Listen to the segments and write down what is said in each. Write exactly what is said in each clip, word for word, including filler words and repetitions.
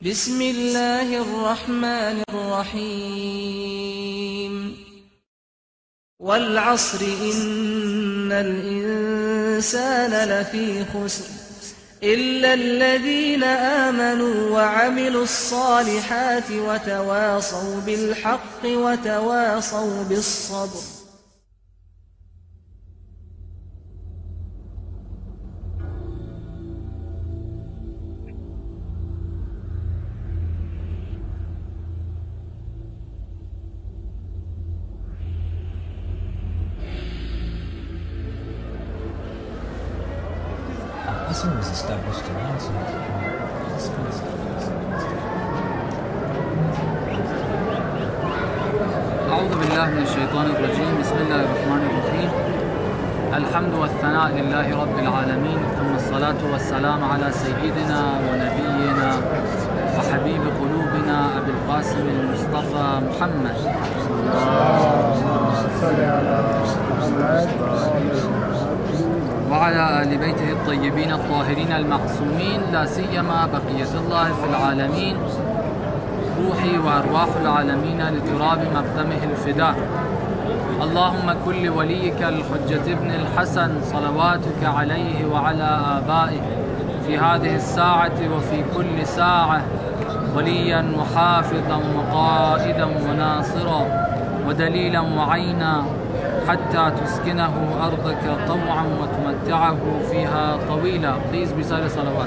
بسم الله الرحمن الرحيم والعصر إن الإنسان لفي خسر إلا الذين آمنوا وعملوا الصالحات وتواصوا بالحق وتواصوا بالصبر. This one was established in Hanson. أعوذ بالله من الشيطان الرجيم. بسم الله الرحمن الرحيم. الحمد والثناء لله رب العالمين، ثم الصلاة والسلام على سيدنا ونبينا وحبيب قلوبنا أبي القاسم المصطفى محمد. وعلى آل بيته الطيبين الطاهرين المعصومين، لا سيما بقية الله في العالمين، روحي وأرواح العالمين لتراب مقدمه الفداء. اللهم كن لوليك الحجة ابن الحسن صلواتك عليه وعلى آبائه في هذه الساعة وفي كل ساعة وليا وحافظا وقائدا وناصرا ودليلا وعينا، حتى تسكنه أرضك طوعا وتمتعه فيها طويلا. Please recite salawat.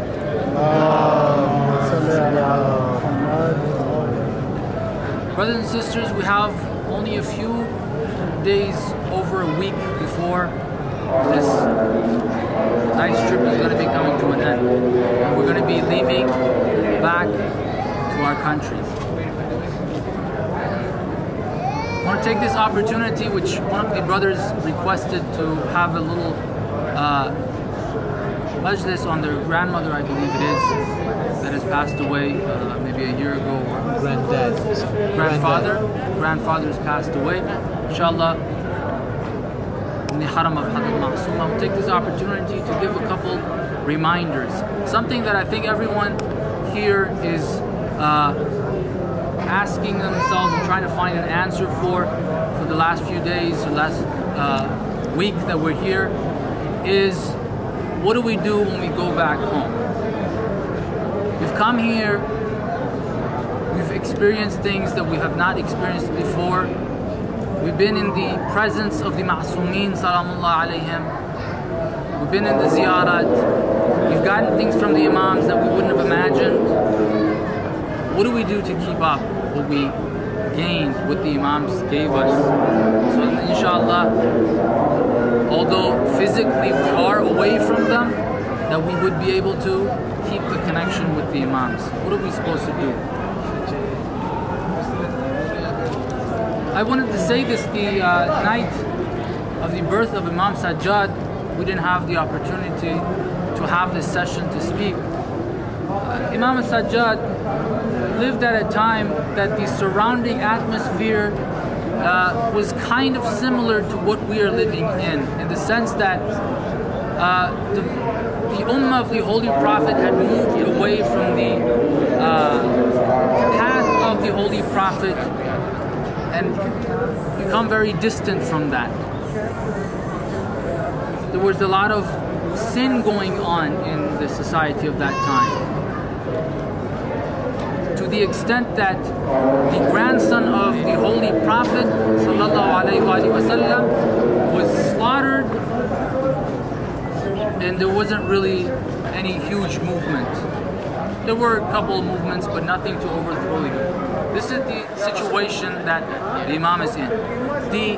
Brothers and sisters, we have only a few days, over a week before this nice trip is going to be coming to an end. And we're going to be leaving back to our countries. I want to take this opportunity, which one of the brothers requested, to have a little uh, majlis on their grandmother, I believe it is, that has passed away uh, maybe a year ago. Granddad. Grandfather. Grandfather has passed away. Inshallah, in the haram of Hadrat Ma'soom, I will take this opportunity to give a couple reminders. Something that I think everyone here is uh, asking themselves and trying to find an answer for for the last few days, the last uh, week that we're here, is what do we do when we go back home? We've come here, we've experienced things that we have not experienced before. We've been in the presence of the Ma'soomeen salamullah alayhim. We've been in the ziyarat. We've gotten things from the imams that we wouldn't have imagined. What do we do to keep up what we gained, what the imams gave us? So inshallah, although physically we are away from them, that we would be able to keep the connection with the imams. What are we supposed to do? I wanted to say this the uh, night of the birth of Imam Sajjad. We didn't have the opportunity to have this session to speak. Uh, Imam Sajjad lived at a time that the surrounding atmosphere uh, was kind of similar to what we are living in, in the sense that uh, the, the Ummah of the Holy Prophet had moved away from the uh, path of the Holy Prophet and become very distant from that. There was a lot of sin going on in the society of that time, to the extent that the grandson of the Holy Prophet sallallahu alaihi wasallam was slaughtered, and there wasn't really any huge movement. There were a couple of movements, but nothing to overthrow it. This is the situation that the Imam is in. The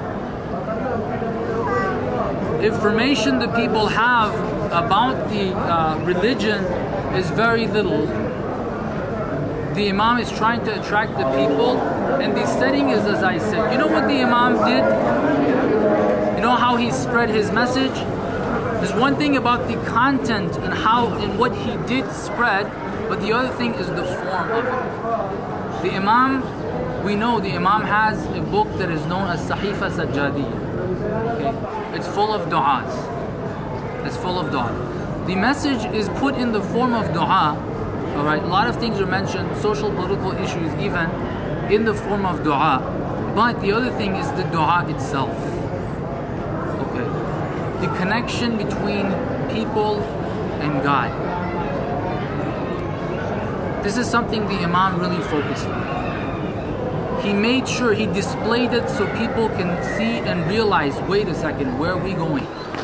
information the people have about the uh, religion is very little. The Imam is trying to attract the people, and the setting is as I said. You know what the Imam did? You know how he spread his message? There's one thing about the content and how and what he did spread, but the other thing is the form of it. The Imam, we know the Imam has a book that is known as Sahifa Sajjadiyya. Okay? It's full of du'as. It's full of du'a. The message is put in the form of du'a, All right, a lot of things are mentioned, social, political issues, even in the form of dua. But the other thing is the dua itself. Okay, the connection between people and God. This is something the Imam really focused on. He made sure he displayed it so people can see and realize, wait a second, where are we going?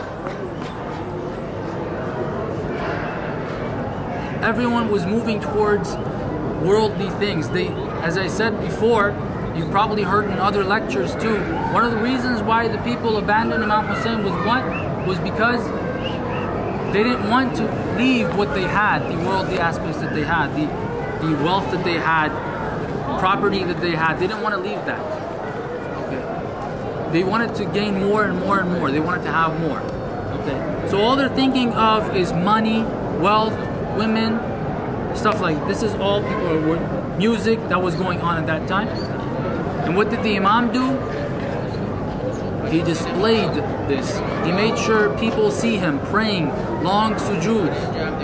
Everyone was moving towards worldly things. They, as I said before, you probably heard in other lectures too, one of the reasons why the people abandoned Imam Hussein was what? Was because they didn't want to leave what they had, the worldly aspects that they had, the, the wealth that they had, property that they had. They didn't want to leave that. Okay. They wanted to gain more and more and more. They wanted to have more. Okay. So all they're thinking of is money, wealth, women, stuff like this. Is all people were music that was going on at that time. And what did the Imam do? He displayed this. He made sure people see him praying long sujoods.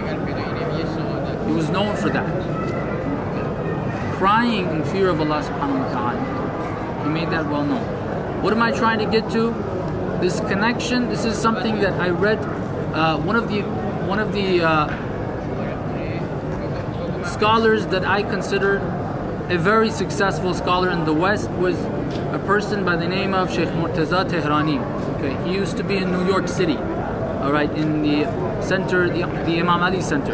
He was known for that. Crying in fear of Allah subhanahu wa ta'ala. He made that well known. What am I trying to get to? This connection. This is something that I read. Uh, one of the one of the uh, scholars that I consider a very successful scholar in the West was a person by the name of Sheikh Murtaza Tehrani. Okay, he used to be in New York City, all right, in the center, the, the Imam Ali Center.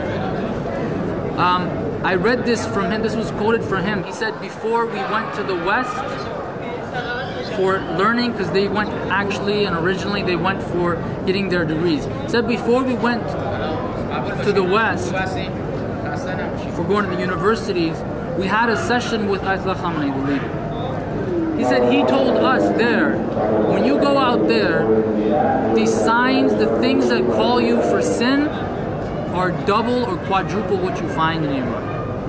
Um, I read this from him. This was quoted from him. He said before we went to the West for learning, because they went actually and originally they went for getting their degrees. He said before we went to the West for going to the universities, we had a session with Ayatollah Khamenei, the leader. He said he told us there, when you go out there, the signs, the things that call you for sin are double or quadruple what you find in Iran.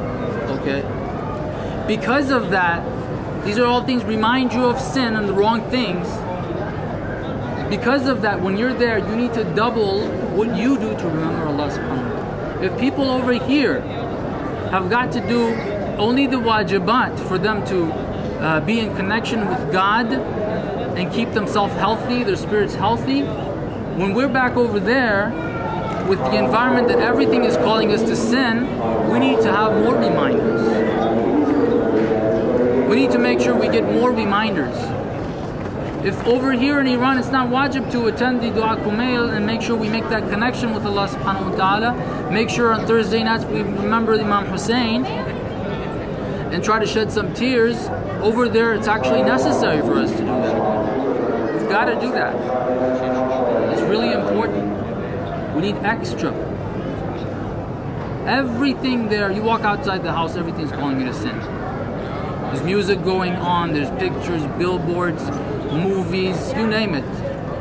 Okay? Because of that, these are all things remind you of sin and the wrong things. Because of that, when you're there, you need to double what you do to remember Allah subhanahu wa ta'ala. If people over here have got to do only the wajibat for them to uh, be in connection with God and keep themselves healthy, their spirits healthy, when we're back over there with the environment that everything is calling us to sin, we need to have more reminders. We need to make sure we get more reminders. If over here in Iran it's not wajib to attend the Dua Kumail and make sure we make that connection with Allah subhanahu wa ta'ala, make sure on Thursday nights we remember Imam Hussein and try to shed some tears, over there it's actually necessary for us to do that. We've got to do that. It's really important. We need extra. Everything there, you walk outside the house, everything's calling you to sin. There's music going on, there's pictures, billboards, movies, you name it.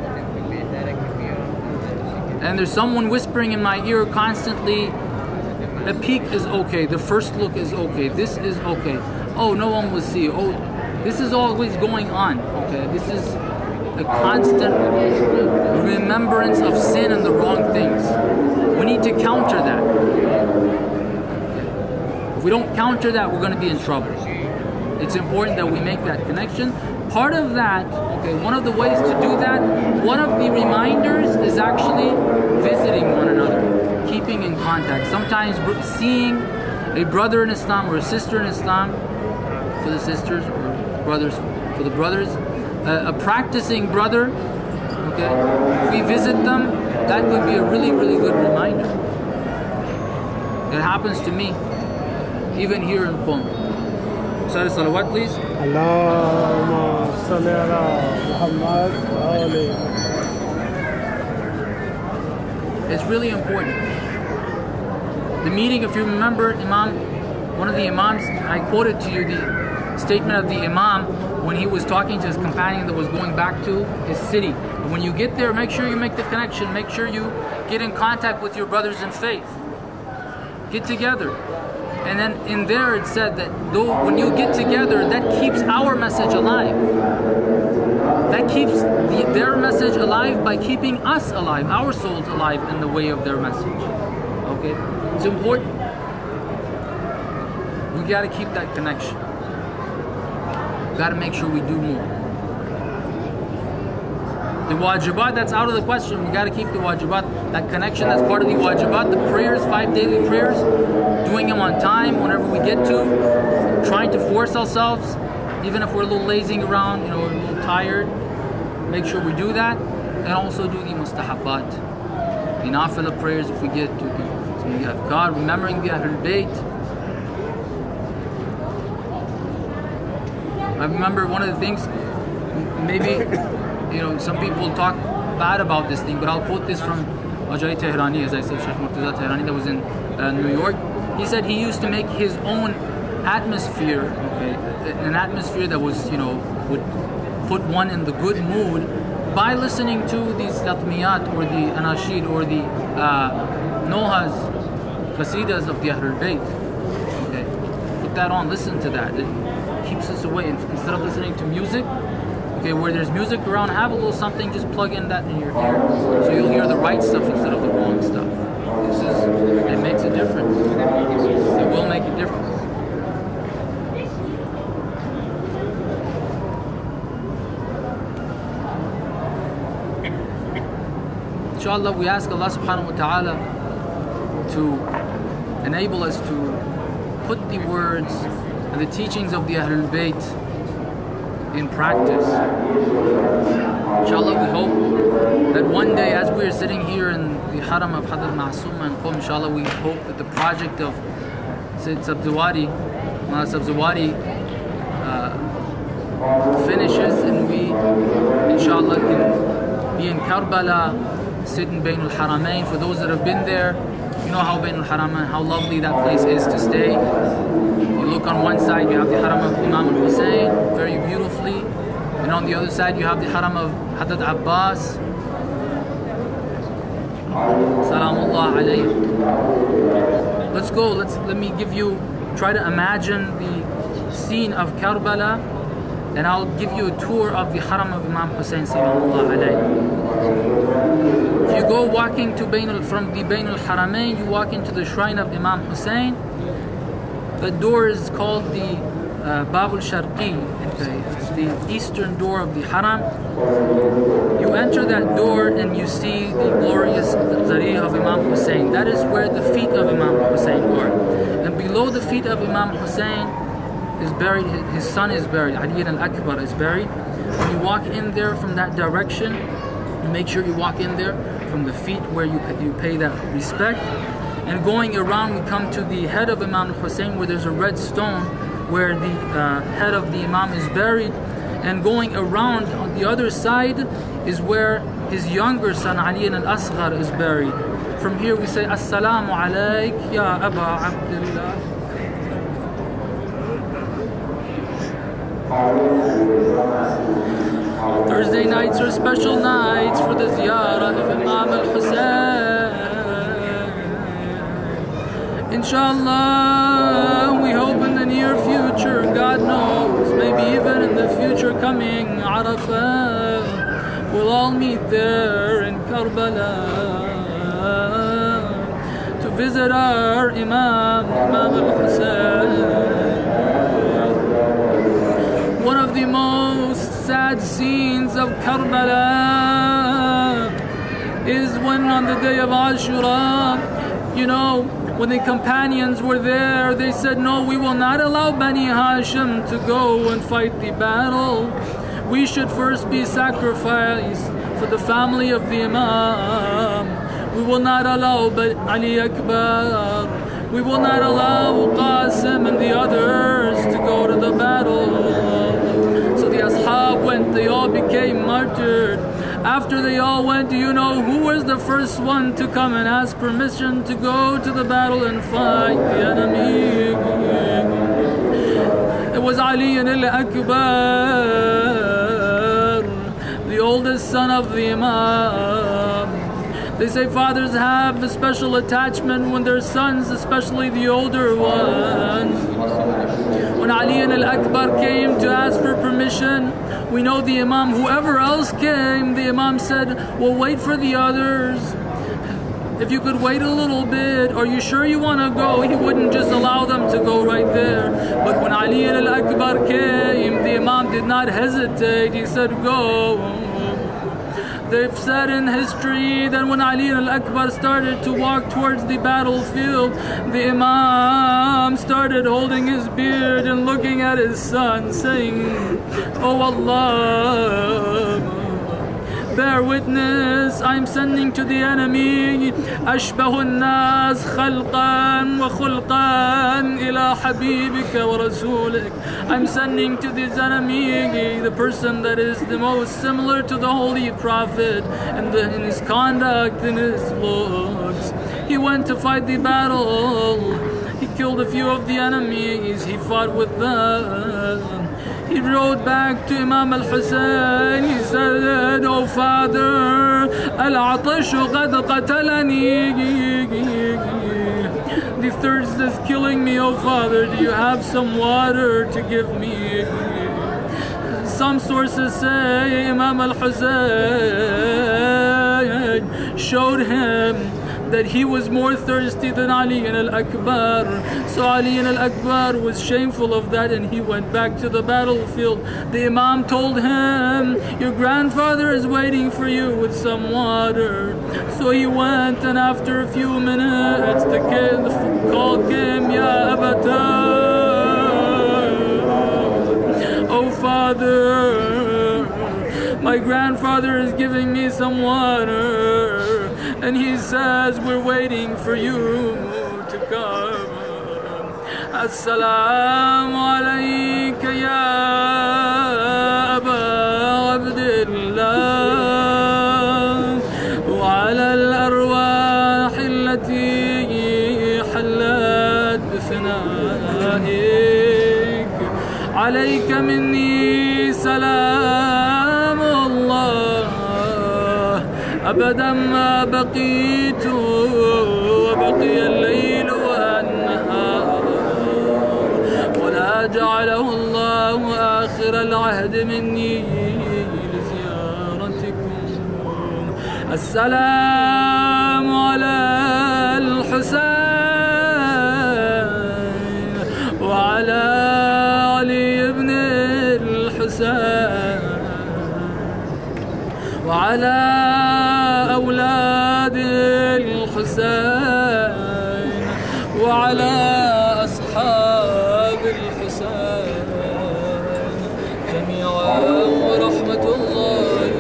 And there's someone whispering in my ear constantly, a peek is okay, the first look is okay, this is okay. Oh, no one will see. Oh, this is always going on. Okay, this is a constant remembrance of sin and the wrong things. We need to counter that. If we don't counter that, we're going to be in trouble. It's important that we make that connection. Part of that, okay, one of the ways to do that, one of the reminders is actually visiting one another, keeping in contact. Sometimes seeing a brother in Islam or a sister in Islam for the sisters, or brothers for the brothers, uh, a practicing brother, okay, if we visit them, that could be a really, really good reminder. It happens to me, even here in Qom. Say salawat, please. Allahumma salli ala Muhammad wa ali. It's really important. The meeting, if you remember, Imam, one of the Imams, I quoted to you the statement of the Imam when he was talking to his companion that was going back to his city. When you get there, make sure you make the connection, make sure you get in contact with your brothers in faith. Get together. And then in there it said that though when you get together, that keeps our message alive. That keeps the, their message alive by keeping us alive, our souls alive in the way of their message. Okay? It's important. we got to keep that connection. We got to make sure we do more. The wajibat, that's out of the question. We got to keep the wajibat, that connection, that's part of the wajibat. The prayers, five daily prayers, doing them on time whenever we get to, trying to force ourselves, even if we're a little lazing around, you know, we're a little tired, make sure we do that. And also do the mustahabbat, the nafilah prayers if we get to the, so we have God, remembering the Ahlul Bayt. I remember one of the things, maybe, you know, some people talk bad about this thing, but I'll quote this from Ajay Tehrani, as I said, Shaykh Murtaza Tehrani, that was in uh, New York. He said he used to make his own atmosphere, okay, an atmosphere that was, you know, would put one in the good mood by listening to these latmiyat or the anashid or the uh, nohas, qasidas of the Ahlul Bayt. Okay, put that on, listen to that. It keeps us away. Instead of listening to music, okay, where there's music around, have a little something, just plug in that in your ear, so you'll hear the right stuff instead of the wrong stuff. This is, it makes a difference. It will make a difference. Inshallah, we ask Allah subhanahu wa ta'ala to enable us to put the words and the teachings of the Ahlul Bayt in practice. Inshallah, we hope that one day, as we are sitting here in the Haram of Hadrat Ma'asuma and Qom, inshallah, we hope that the project of Sayyid Sabzawari, Mawlana Sabzawari, uh, finishes and we, inshallah, can be in Karbala, sit in Bain al-Haramain. For those that have been there, you know how Bain al-Haramain, how lovely that place is to stay. You look on one side, you have the Haram of Imam al-Hussein, very beautifully. And on the other side, you have the Haram of Hadrat Abbas. Salamullah alayhi. Let's go, let's, let me give you, try to imagine the scene of Karbala, and I'll give you a tour of the Haram of Imam Hussein Salamullah alayhi. If you go walking to Bain al, from the Bain al-Haramain, you walk into the shrine of Imam Hussein. The door is called the uh, Bab al-Sharqi, okay. It's the eastern door of the Haram. You enter that door and you see the glorious Zari of Imam Hussein. That is where the feet of Imam Hussein are. And below the feet of Imam Hussein is buried, his son is buried, Ali al-Akbar is buried. When you walk in there from that direction, make sure you walk in there from the feet where you, you pay that respect. And going around, we come to the head of Imam Hussein, where there's a red stone where the uh, head of the Imam is buried. And going around on the other side is where his younger son Ali al-Asghar is buried. From here we say, Assalamu alayk ya Aba Abdullah. Thursday nights are special nights for the ziyarah of Imam al-Hussein. Inshallah, we hope in the near future, God knows, maybe even in the future coming, Arafah, we'll all meet there in Karbala to visit our Imam, Imam al-Hussein. One of the most sad scenes of Karbala is when on the day of Ashura, you know, when the companions were there, they said, no, we will not allow Bani Hashim to go and fight the battle. We should first be sacrificed for the family of the Imam. We will not allow Ali Akbar. We will not allow Qasim and the others to go to the battle. So the Ashab went, they all became martyred. After they all went, do you know who was the first one to come and ask permission to go to the battle and fight the enemy? It was Ali al-Akbar, the oldest son of the Imam. They say fathers have a special attachment when their sons, especially the older ones. When Ali al-Akbar came to ask for permission, we know the Imam, whoever else came, the Imam said, well, wait for the others. If you could wait a little bit, are you sure you want to go? He wouldn't just allow them to go right there. not hesitate. He said, go. They've said in history that when Ali al-Akbar started to walk towards the battlefield, the Imam started holding his beard and looking at his son, saying, Oh Allah, bear witness, I'm sending to the enemy أشبه الناس خلقا وخلقا إلى حبيبك ورسولك. I'm sending to this enemy the person that is the most similar to the Holy Prophet in, the, in his conduct, in his looks. He went to fight the battle. He killed a few of the enemies. He fought with them. He rode back to Imam al-Hussein. He said, Oh father, al-atashu qad qatalani. The thirst is killing me, oh father. Do you have some water to give me? Some sources say Imam al-Hussein showed him that he was more thirsty than Ali al-Akbar. So Ali al-Akbar was shameful of that and he went back to the battlefield. The Imam told him, your grandfather is waiting for you with some water. So he went, and after a few minutes the call came, Ya Abata, oh father, my grandfather is giving me some water. And he says, we're waiting for you to come. As-salamu alayka ya Aba Abdillah wa ala al-arwah allati hallat bifinaik. Alayka minni salamu Allah أبدا ما بقيت وبقي الليل والنهار ولا جعله الله آخر العهد مني لزيارتكم. السلام على الحسين وعلى علي بن الحسين وعلى أولاد الحسين وعلى أصحاب الحسين جميعا ورحمة الله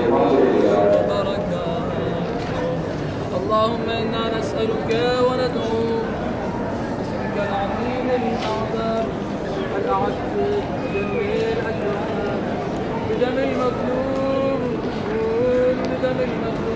وبركاته. اللهم إنا نسألك وندعو باسمك العظيم الأعظم الأعز الجليل الأكرم بدم المظلوم بدم المظلوم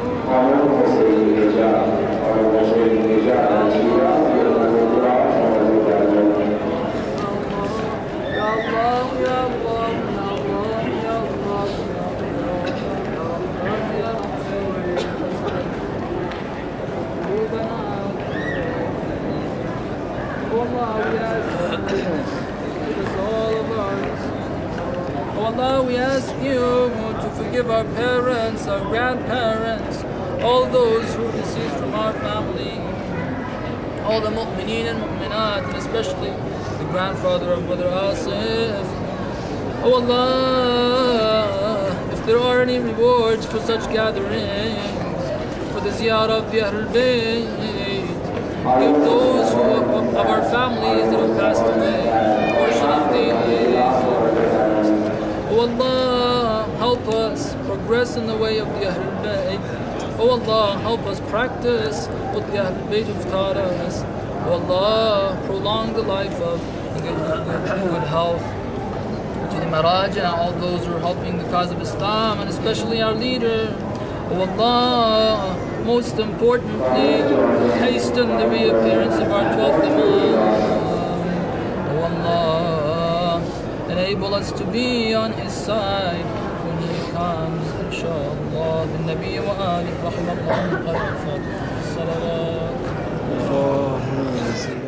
Oh Allah, we ask you to forgive our parents, our grandparents, all those who are deceased from our family, all the mu'mineen and mu'minat, and especially the grandfather of Brother Asif. Oh Allah, if there are any rewards for such gatherings, for the ziyarah of the Ahlul Bayt, give those who of, of our families that have passed away a portion of these. Oh Allah, help us progress in the way of the Ahlul Bayt. Oh Allah, help us practice what the Ahlul Bayt have taught us. Oh Allah, prolong the life of good, good, good health to the Maraja and all those who are helping the cause of Islam, and especially our leader. Oh Allah, most importantly, hasten the reappearance of our twelfth Imam. Oh Allah, enable us to be on his side when he comes, inshallah. بالنبي وآله رحمة الله. الصلوات.